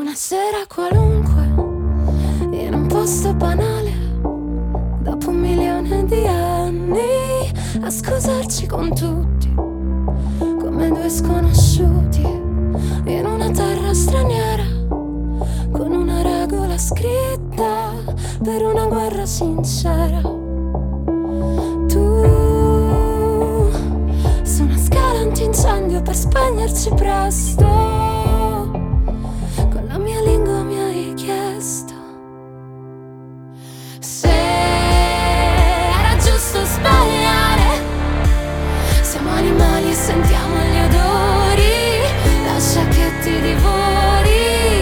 una sera qualunque, in un posto banale, dopo 1.000.000 di anni, a scusarci con tutti, come due sconosciuti, in una terra straniera, con una regola scritta per una guerra sincera. Tu, su una scala antincendio per spegnerci presto, con la mia lingua mi hai chiesto se era giusto sbagliare. Siamo animali e sentiamo gli odori, lascia che ti divori.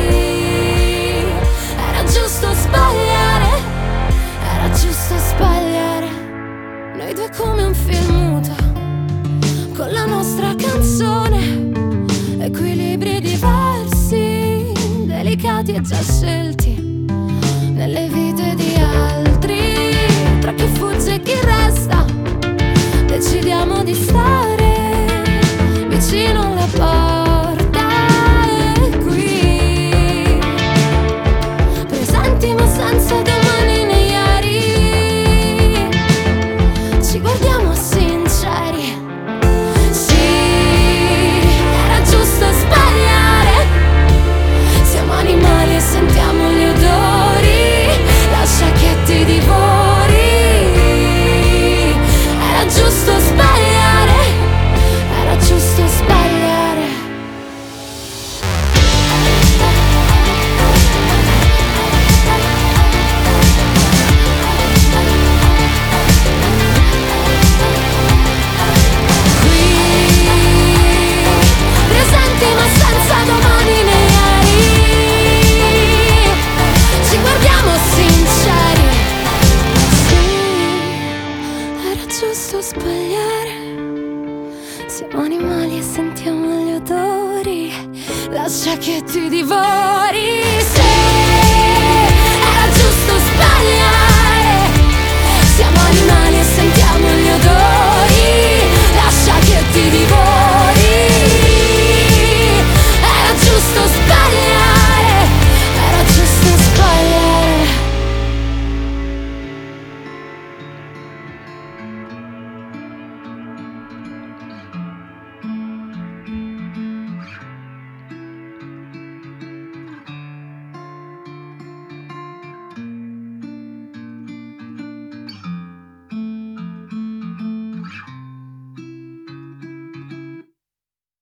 Era giusto sbagliare, era giusto sbagliare. Noi due come un film muto, con la nostra canzone, equilibri diversi, delicati e già scelti nelle vite di altri. Tra chi fugge e chi resta, decidiamo di stare vicino alla porta. E qui, presenti ma senza domani nei ieri, ci guardiamo sinceri. Sì, era giusto sbagliare. Siamo animali e sentiamo gli odori, lascia che ti divori. Era giusto sbagliare, era giusto sbagliare. Qui, presenti ma senza domani nei ieri, ci guardiamo sinceri. Sì, era giusto sbagliare. Siamo animali e sentiamo gli odori, lascia che ti divori. Sì, era giusto sbagliare.